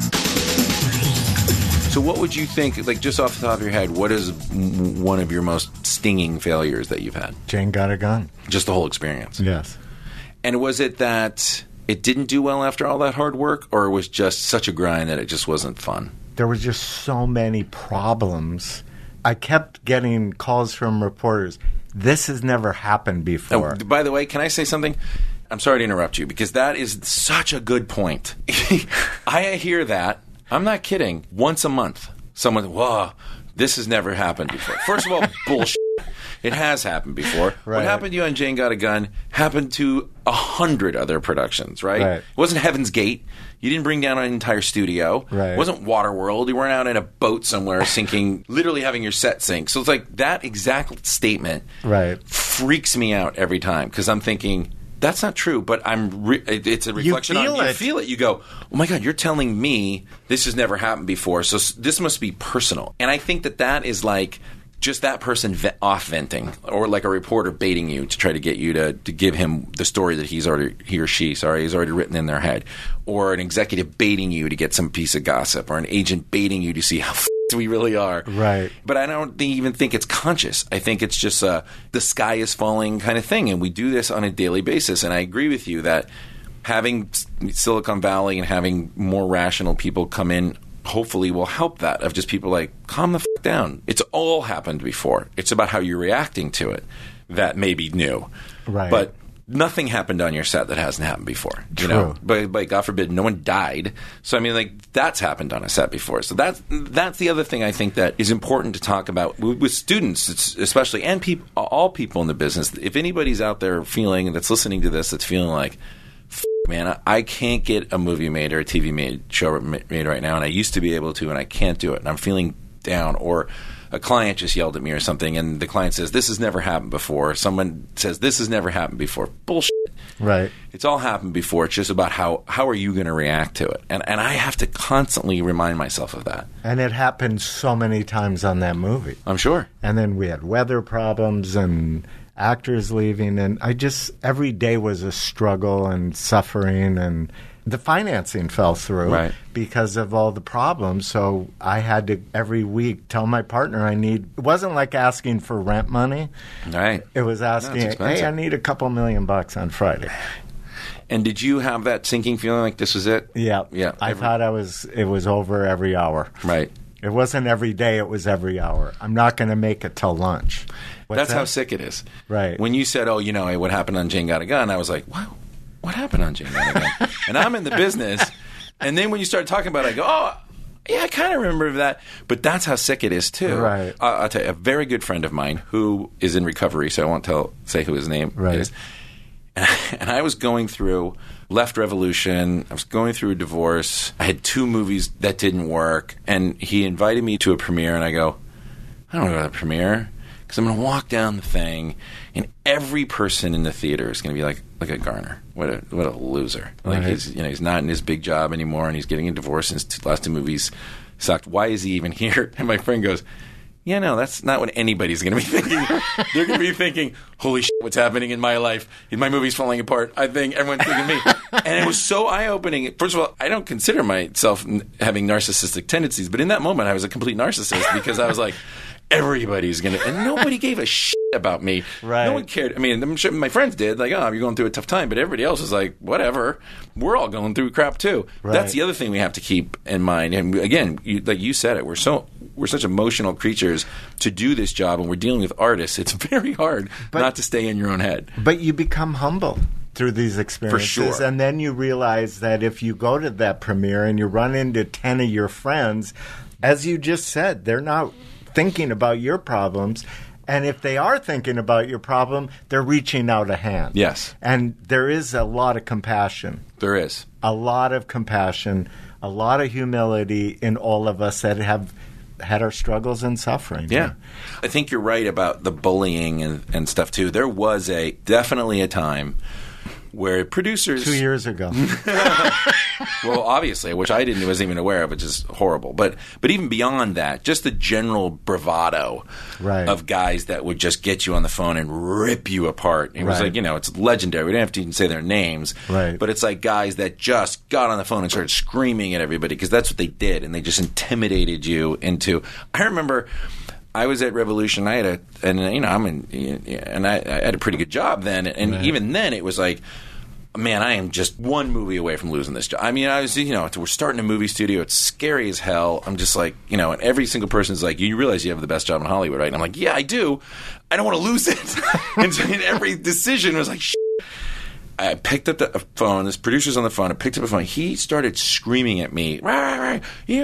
So what would you think, like just off the top of your head, what is m- one of your most stinging failures that you've had? Jane Got a Gun. Just the whole experience? Yes. And was it that it didn't do well after all that hard work, or it was just such a grind that it just wasn't fun? There was just so many problems. I kept getting calls from reporters. This has never happened before. Oh, by the way, can I say something? I'm sorry to interrupt you, because that is such a good point. I hear that. I'm not kidding. Once a month, someone, whoa, this has never happened before. First of all, bullshit. It has happened before. Right. What happened to you on Jane Got a Gun happened to a hundred other productions, right? Right. It wasn't Heaven's Gate. You didn't bring down an entire studio. Right. It wasn't Waterworld. You weren't out in a boat somewhere sinking, literally having your set sink. So it's like that exact statement Right. freaks me out every time because I'm thinking, that's not true, but I'm. Re- it's a reflection feel on you it. feel it. You go, oh my God, you're telling me this has never happened before, so s- this must be personal. And I think that that is like just that person ve- off venting, or like a reporter baiting you to try to get you to, to give him the story that he's already he or she sorry he's already written in their head, or an executive baiting you to get some piece of gossip, or an agent baiting you to see how f- we really are. Right. But I don't even think it's conscious. I think it's just a the sky is falling kind of thing, and we do this on a daily basis. And I agree with you that having Silicon Valley and having more rational people come in hopefully will help that, of just people like, calm the f*** down. It's all happened before. It's about how you're reacting to it that may be new. Right. But nothing happened on your set that hasn't happened before. You True. know? But, but God forbid, no one died. So, I mean, like, that's happened on a set before. So that's that's the other thing I think that is important to talk about with, with students, it's especially, and peop, all people in the business. If anybody's out there feeling, that's listening to this, that's feeling like, man, I, I can't get a movie made or a T V made show made right now, and I used to be able to, and I can't do it, and I'm feeling down, or a client just yelled at me or something, and the client says, this has never happened before. Someone says, this has never happened before. Bullshit. Right. It's all happened before. It's just about how, how are you going to react to it? And and I have to constantly remind myself of that. And it happened so many times on that movie. I'm sure. And then we had weather problems and actors leaving, and I just, every day was a struggle and suffering, and the financing fell through right. because of all the problems. So I had to every week tell my partner I need, it wasn't like asking for rent money. Right. It was asking, no, hey, I need a couple million bucks on Friday. And did you have that sinking feeling like this was it? Yeah. Yeah. I every, thought I was, it was over every hour. Right. It wasn't every day, it was every hour. I'm not going to make it till lunch. What's That's that? how sick it is. Right. When you said, oh, you know, what happened on Jane Got a Gun, I was like, wow, what happened on Jane Got a Gun? And I'm in the business. And then when you start talking about it, I go, oh, yeah, I kind of remember that. But that's how sick it is, too. Right. Uh, I'll tell you, a very good friend of mine who is in recovery, so I won't tell say who his name right. is. And I, and I was going through Left Revolution. I was going through a divorce. I had two movies that didn't work. And he invited me to a premiere, and I go, I don't want to go to the premiere because I'm going to walk down the thing, and every person in the theater is going to be like, look at Garner. What a what a loser. Like right. he's you know he's not in his big job anymore, and he's getting a divorce, and his two, last two movies sucked. Why is he even here? And my friend goes, yeah, no, that's not what anybody's going to be thinking. They're going to be thinking, holy shit, what's happening in my life? My movie's falling apart. I think everyone's thinking me. And it was so eye-opening. First of all, I don't consider myself having narcissistic tendencies, but in that moment, I was a complete narcissist because I was like, everybody's going to, and nobody gave a shit about me. Right. No one cared. I mean, I'm sure my friends did, like, oh, you're going through a tough time, but everybody else was like, whatever. We're all going through crap too. Right. That's the other thing we have to keep in mind. And again, you, like you said it, we're so we're such emotional creatures to do this job, and we're dealing with artists. It's very hard but, not to stay in your own head. But you become humble through these experiences. For sure. And then you realize that if you go to that premiere and you run into ten of your friends, as you just said, they're not thinking about your problems. And if they are thinking about your problem, they're reaching out a hand. Yes. And there is a lot of compassion. There is. A lot of compassion, a lot of humility in all of us that have had our struggles and suffering. Yeah. I think you're right about the bullying and, and stuff, too. There was a definitely a time where producers... Two years ago. Well, obviously, which I didn't wasn't even aware of, which is horrible. But but even beyond that, just the general bravado right. of guys that would just get you on the phone and rip you apart. It was right. like, you know, it's legendary. We don't have to even say their names. Right. But it's like guys that just got on the phone and started screaming at everybody because that's what they did. And they just intimidated you into... I remember... I was at Revolution. I had a, and you know, I'm in, and I, I had a pretty good job then. And right. even then, it was like, man, I am just one movie away from losing this job. I mean, I was, you know, we're starting a movie studio. It's scary as hell. I'm just like, you know, and every single person's like, you realize you have the best job in Hollywood, right? And I'm like, yeah, I do. I don't want to lose it. and, so, and every decision was like, shit. I picked up the phone. This producer's on the phone. I picked up the phone. He started screaming at me. And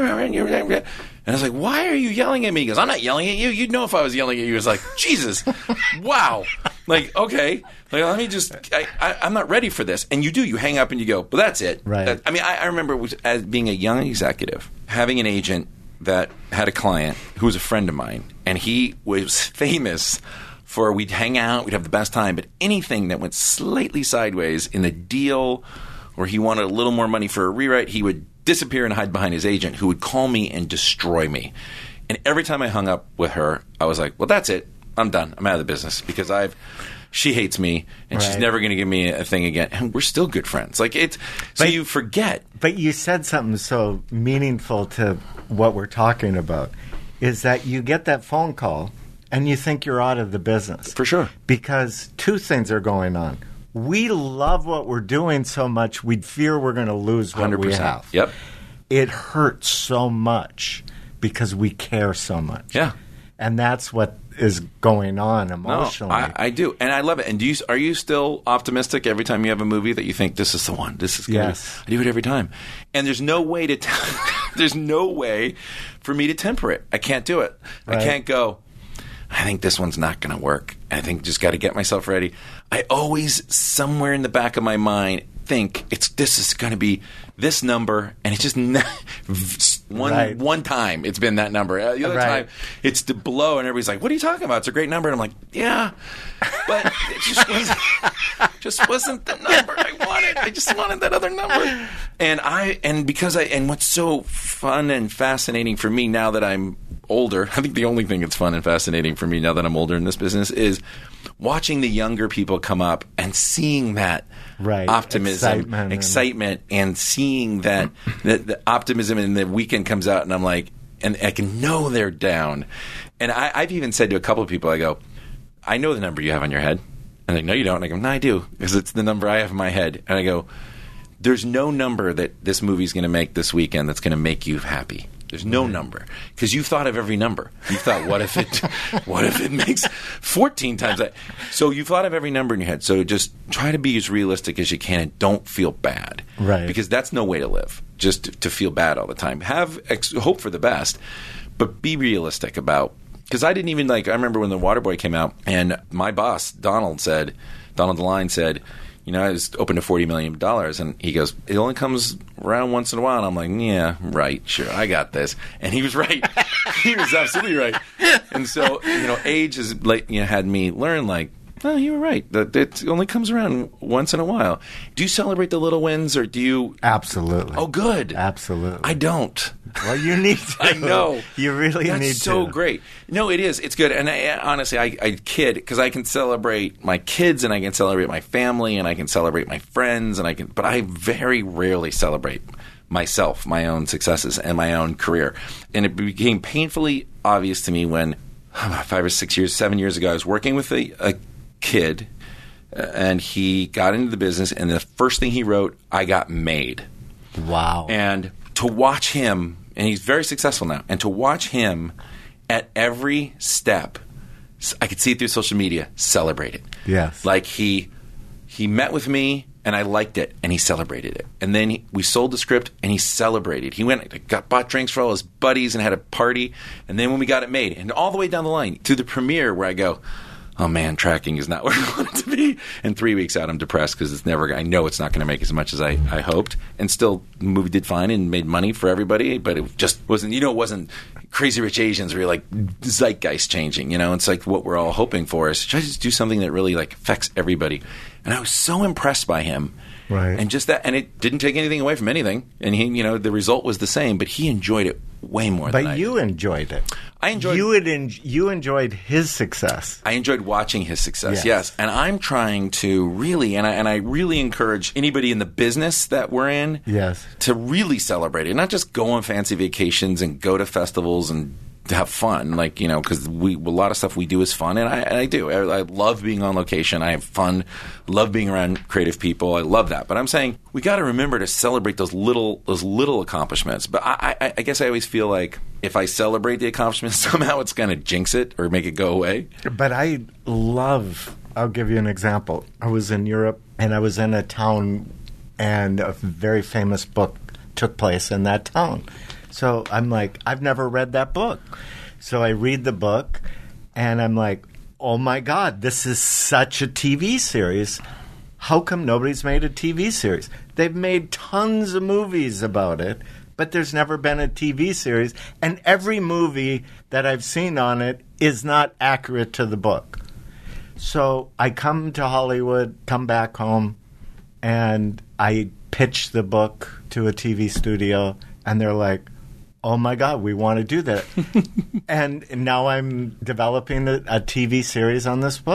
I was like, why are you yelling at me? He goes, I'm not yelling at you. You'd know if I was yelling at you. He was like, Jesus, wow. Like, okay. Like, let me just, I, I, I'm not ready for this. And you do. You hang up and you go, well, that's it. Right. That, I mean, I, I remember was, as being a young executive, having an agent that had a client who was a friend of mine. And he was famous for we'd hang out, we'd have the best time, but anything that went slightly sideways in the deal or he wanted a little more money for a rewrite, he would disappear and hide behind his agent who would call me and destroy me. And every time I hung up with her, I was like, well, that's it. I'm done. I'm out of the business because I've she hates me and right. she's never going to give me a thing again. And we're still good friends. Like it's so but, you forget. But you said something so meaningful to what we're talking about. is that you get that phone call and you think you're out of the business. For sure. Because two things are going on. We love what we're doing so much, we'd fear we're going to lose what one hundred percent. we have. Yep. It hurts so much because we care so much. Yeah. And that's what is going on emotionally. No, I, I do, and I love it. And do you are you still optimistic every time you have a movie that you think this is the one? This is gonna yes. be, I do it every time, and there's no way to t- there's no way for me to temper it. I can't do it. Right. I can't go, I think this one's not going to work. I think just got to get myself ready. I always somewhere in the back of my mind think it's this is going to be this number, and it's just not, one right. one time it's been that number. Uh, the other right. time it's the below, and everybody's like, "What are you talking about? It's a great number." And I'm like, "Yeah, but it just wasn't just wasn't the number I wanted. I just wanted that other number." And I and because I and what's so fun and fascinating for me now that I'm older, I think the only thing that's fun and fascinating for me now that I'm older in this business is watching the younger people come up and seeing that right. optimism, excitement, excitement and, and seeing that the, the optimism, and the weekend comes out, and I'm like, and I can know they're down. And I, I've even said to a couple of people, I go, I know the number you have on your head. And they go, no, you don't. And I go, no, I do, because it's the number I have in my head. And I go, there's no number that this movie's going to make this weekend that's going to make you happy. There's no right. number, because you've thought of every number. You thought, what if it, what if it makes fourteen times that? So you've thought of every number in your head. So just try to be as realistic as you can, and don't feel bad, right? Because that's no way to live. Just to, to feel bad all the time. Have ex- hope for the best, but be realistic about. Because I didn't even like. I remember when The Waterboy came out, and my boss Donald said, Donald DeLine said, you know, I was open to forty million dollars, and he goes, it only comes around once in a while. And I'm like, yeah, right, sure, I got this. And he was right. He was absolutely right. And so, you know, age has like, you know, had me learn, like, oh, you were right. That it only comes around once in a while. Do you celebrate the little wins, or do you? Absolutely. Oh, good. Absolutely. I don't. Well, you need to. I know. You really That's need so to. so great. No, it is. It's good. And I, honestly, I, I kid, because I can celebrate my kids, and I can celebrate my family, and I can celebrate my friends, and I can. But I very rarely celebrate myself, my own successes, and my own career. And it became painfully obvious to me when five or six years, seven years ago, I was working with a, a kid, uh, and he got into the business, and the first thing he wrote, I got made. Wow. And to watch him, and he's very successful now, and to watch him at every step, I could see it through social media, celebrate it. Yes. Like he he met with me, and I liked it, and he celebrated it. And then he, we sold the script, and he celebrated. He went, got bought drinks for all his buddies and had a party. And then when we got it made, and all the way down the line to the premiere, where I go, oh man, tracking is not where I want it to be. And three weeks out, I'm depressed because it's never. I know it's not going to make as much as I, I hoped. And still, the movie did fine and made money for everybody, but it just wasn't. You know, it wasn't Crazy Rich Asians where you're like zeitgeist changing. You know, it's like what we're all hoping for is try to just do something that really like affects everybody. And I was so impressed by him. Right. And just that, and it didn't take anything away from anything. And he, you know, the result was the same, but he enjoyed it way more but than I you did. enjoyed it. I enjoyed you would en- you enjoyed his success. I enjoyed watching his success, yes. Yes. And I'm trying to really, and I, and I really encourage anybody in the business that we're in Yes. to really celebrate it. Not just go on fancy vacations and go to festivals and to have fun, like, you know, because we a lot of stuff we do is fun, and I, and I do. I, I love being on location. I have fun. Love being around creative people. I love that. But I'm saying we got to remember to celebrate those little those little accomplishments. But I, I, I guess I always feel like if I celebrate the accomplishments, somehow it's going to jinx it or make it go away. But I love. I'll give you an example. I was in Europe, and I was in a town, and a very famous book took place in that town. So I'm like, I've never read that book. So I read the book, and I'm like, oh my God, this is such a T V series. How come nobody's made a T V series? They've made tons of movies about it, but there's never been a T V series. And every movie that I've seen on it is not accurate to the book. So I come to Hollywood, come back home, and I pitch the book to a T V studio, and they're like, oh my God, we want to do that. And now I'm developing a, a T V series on this book.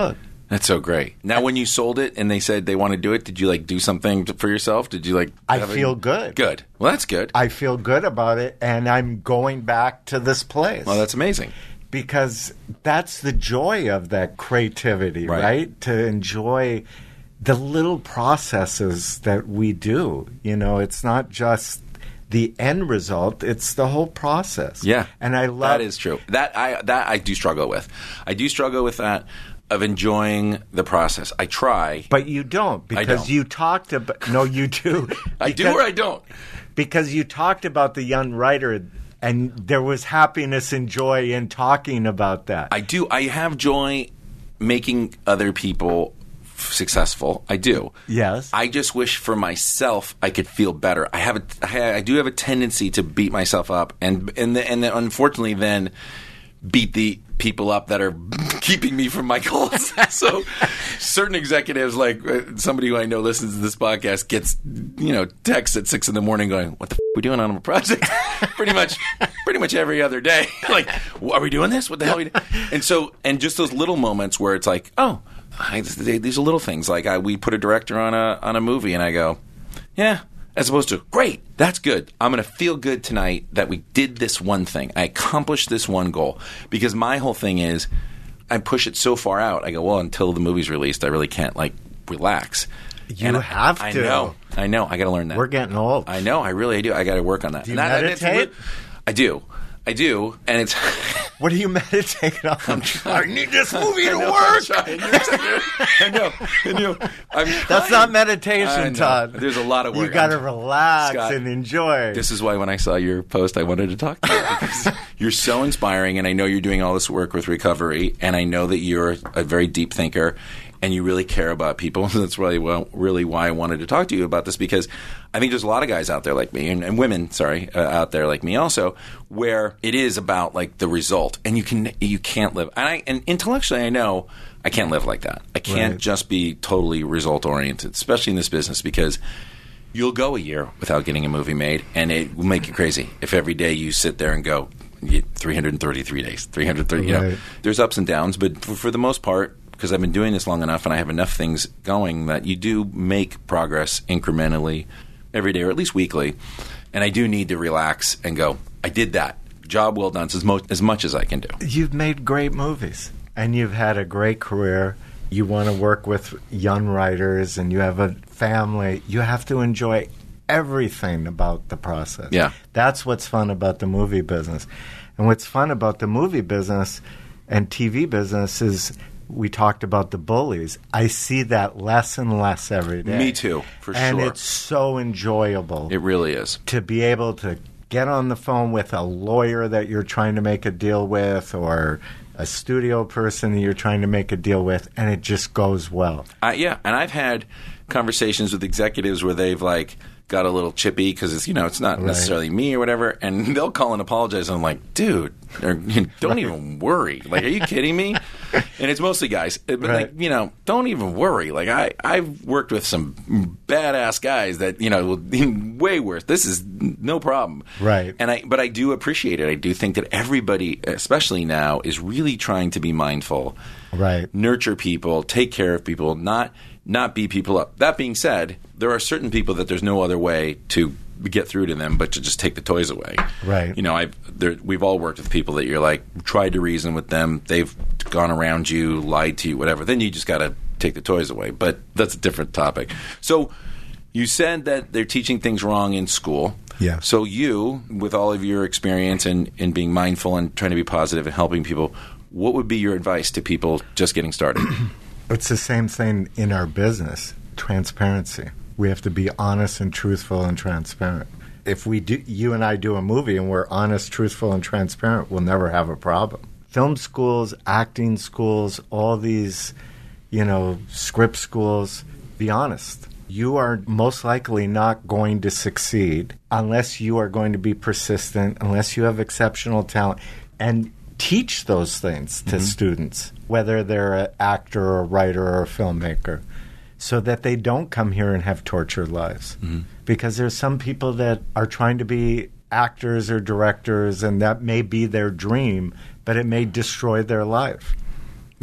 That's so great. Now, when you sold it and they said they want to do it, did you like do something for yourself? Did you like? I have feel a, good. Good. Well, that's good. I feel good about it, and I'm going back to this place. Well, that's amazing. Because that's the joy of that creativity, Right. right? To enjoy the little processes that we do. You know, it's not just the end result, it's the whole process. Yeah. And I love that is true. That I that I do struggle with. I do struggle with that of enjoying the process. I try. But you don't because don't. you talked about no you do. I do Because- or I don't. Because you talked about the young writer and there was happiness and joy in talking about that. I do. I have joy making other people f- successful. I do. Yes. I just wish for myself I could feel better. I have a, I ha- I do have a tendency to beat myself up, and and the, and the, unfortunately then beat the people up that are keeping me from my goals. So certain executives, like uh, somebody who I know listens to this podcast, gets you know texts at six in the morning going, "What the f- are we doing on a project?" pretty much, pretty much every other day. Like, are we doing this? What the hell? Are we doing? And so, and just those little moments where it's like, oh, I, these are little things. Like I, we put a director on a on a movie, and I go, yeah. As opposed to, great, that's good. I'm going to feel good tonight that we did this one thing. I accomplished this one goal. Because my whole thing is, I push it so far out. I go, well, until the movie's released, I really can't, like, relax. You And have I, to. I know. I know. I got to learn that. We're getting old. I know. I really do. I got to work on that. Do you And that- and it's meditate? re- I do. I do. And it's... What are you meditating on? I need this movie to I know, work. I'm trying. You're taking- I know. I know. I'm That's trying. not I meditation, know. Todd. There's a lot of work. You got to I'm- relax Scott, and enjoy. This is why when I saw your post, I wanted to talk to you because you're so inspiring, and I know you're doing all this work with recovery, and I know that you're a very deep thinker, and you really care about people. That's really well, really why I wanted to talk to you about this because I think there's a lot of guys out there like me, and, and women, sorry, uh, out there like me also, where it is about like the result, and you can you can't live. And I and intellectually, I know I can't live like that. I can't Right. just be totally result oriented, especially in this business because. You'll go a year without getting a movie made, and it will make you crazy if every day you sit there and go, three hundred thirty-three days, three hundred thirty, you know. Right. There's ups and downs, but for, for the most part, because I've been doing this long enough and I have enough things going that you do make progress incrementally every day or at least weekly, and I do need to relax and go, I did that. Job well done. It's as, mo- as much as I can do. You've made great movies, and you've had a great career. You want to work with young writers, and you have a family. You have to enjoy everything about the process. Yeah. That's what's fun about the movie business. And what's fun about the movie business and T V business is we talked about the bullies. I see that less and less every day. Me too, for and sure. it's so enjoyable It really is. to be able to get on the phone with a lawyer that you're trying to make a deal with or a studio person that you're trying to make a deal with, and it just goes well. I, yeah, and I've had conversations with executives where they've like got a little chippy because it's you know it's not Right. necessarily me or whatever, and they'll call and apologize. And I'm like, dude, or, don't even worry. Like, are you kidding me? And it's mostly guys, but Right. like you know, don't even worry. Like I I've worked with some badass guys that you know way worse. This is no problem. Right. And I but I do appreciate it. I do think that everybody, especially now, is really trying to be mindful. Right. Nurture people, take care of people, not not beat people up. That being said, there are certain people that there's no other way to get through to them but to just take the toys away. Right. You know, I've there, we've all worked with people that you're like tried to reason with them, they've gone around you, lied to you, whatever. Then you just got to take the toys away. But that's a different topic. So you said that they're teaching things wrong in school. Yeah. So you, with all of your experience and in, in being mindful and trying to be positive and helping people, what would be your advice to people just getting started? It's the same thing in our business, transparency. We have to be honest and truthful and transparent. If we do, you and I do a movie and we're honest, truthful, and transparent, we'll never have a problem. Film schools, acting schools, all these, you know, script schools, be honest. You are most likely not going to succeed unless you are going to be persistent, unless you have exceptional talent. And teach those things to mm-hmm. students, whether they're an actor or a writer or a filmmaker, so that they don't come here and have tortured lives. Mm-hmm. Because there's some people that are trying to be actors or directors, and that may be their dream, but it may destroy their life. Yeah.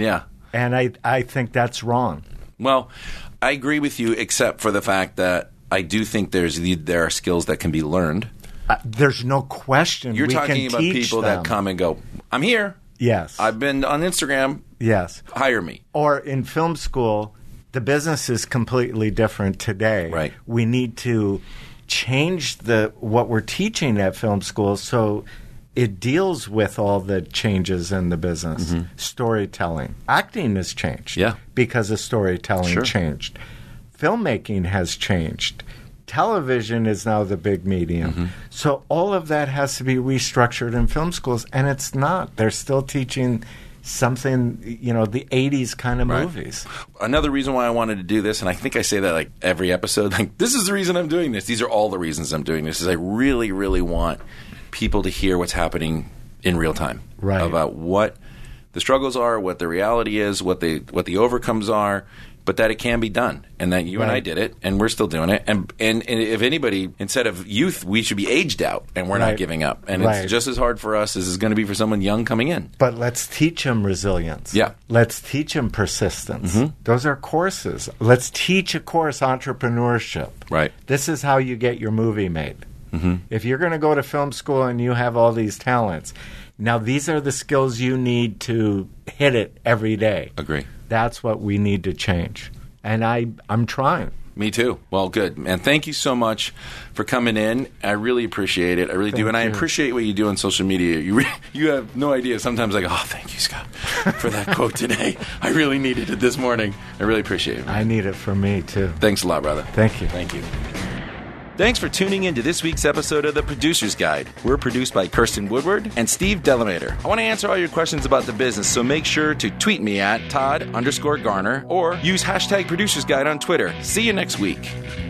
And I, I think that's wrong. Well, I agree with you, except for the fact that I do think there's there are skills that can be learned. Uh, there's no question. You're we talking can about teach people them. that come and go, I'm here. Yes. I've been on Instagram. Yes. Hire me. Or in film school, the business is completely different today. Right. We need to change the what we're teaching at film school so it deals with all the changes in the business. Mm-hmm. Storytelling. Acting has changed. Yeah. Because of storytelling Sure. changed. Filmmaking has changed. Television is now the big medium. Mm-hmm. So all of that has to be restructured in film schools, and it's not. They're still teaching something, you know, the eighties kind of Right. movies. Another reason why I wanted to do this, and I think I say that like every episode, like this is the reason I'm doing this. These are all the reasons I'm doing this, is I really, really want people to hear what's happening in real time. Right. About what the struggles are, what the reality is, what the what the overcomes are, but that it can be done, and that you and Right. I did it, and we're still doing it. And, and and if anybody, instead of youth, we should be aged out, and we're Right. not giving up. And Right. it's just as hard for us as it's going to be for someone young coming in. But let's teach them resilience. Yeah. Let's teach them persistence. Mm-hmm. Those are courses. Let's teach a course entrepreneurship. Right. This is how you get your movie made. Mm-hmm. If you're going to go to film school and you have all these talents, now these are the skills you need to hit it every day. Agree. That's what we need to change. And I, I'm trying. Me too. Well, good. And thank you so much for coming in. I really appreciate it. I really do. Thank And I you. appreciate what you do on social media. You re- you have no idea. Sometimes I go, oh, thank you, Scott, for that quote today. I really needed it this morning. I really appreciate it. I need it for me, too. Thanks a lot, brother. Thank you. Thank you. Thanks for tuning in to this week's episode of The Producer's Guide. We're produced by Kirsten Woodward and Steve Delamater. I want to answer all your questions about the business, so make sure to tweet me at Todd underscore Garner or use hashtag Producer's Guide on Twitter. See you next week.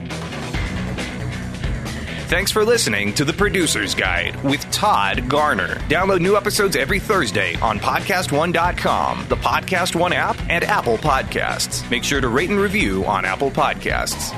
Thanks for listening to The Producer's Guide with Todd Garner. Download new episodes every Thursday on podcast one dot com, the Podcast One app, and Apple Podcasts. Make sure to rate and review on Apple Podcasts.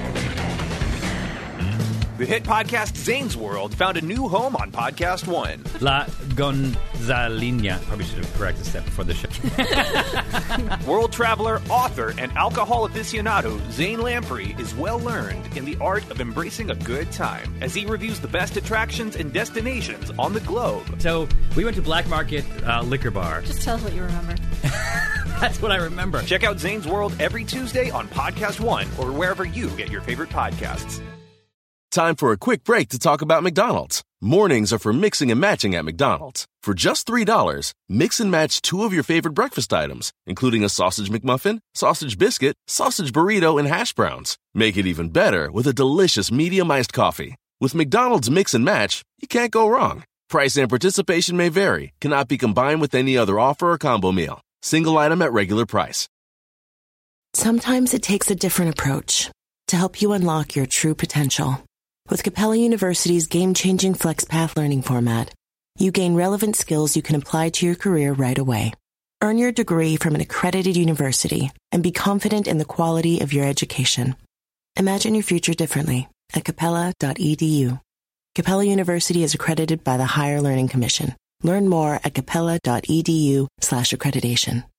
The hit podcast Zane's World found a new home on Podcast One. La Gonzalina. Probably should have corrected that before the show. World traveler, author, and alcohol aficionado Zane Lamprey is well learned in the art of embracing a good time as he reviews the best attractions and destinations on the globe. So we went to Black Market uh, Liquor Bar. Just tell us what you remember. That's what I remember. Check out Zane's World every Tuesday on Podcast One or wherever you get your favorite podcasts. Time for a quick break to talk about McDonald's. Mornings are for mixing and matching at McDonald's. For just three dollars, mix and match two of your favorite breakfast items, including a sausage McMuffin, sausage biscuit, sausage burrito, and hash browns. Make it even better with a delicious medium iced coffee. With McDonald's Mix and Match, you can't go wrong. Price and participation may vary, cannot be combined with any other offer or combo meal. Single item at regular price. Sometimes it takes a different approach to help you unlock your true potential. With Capella University's game-changing FlexPath learning format, you gain relevant skills you can apply to your career right away. Earn your degree from an accredited university and be confident in the quality of your education. Imagine your future differently at capella dot e d u. Capella University is accredited by the Higher Learning Commission. Learn more at capella dot e d u slash accreditation.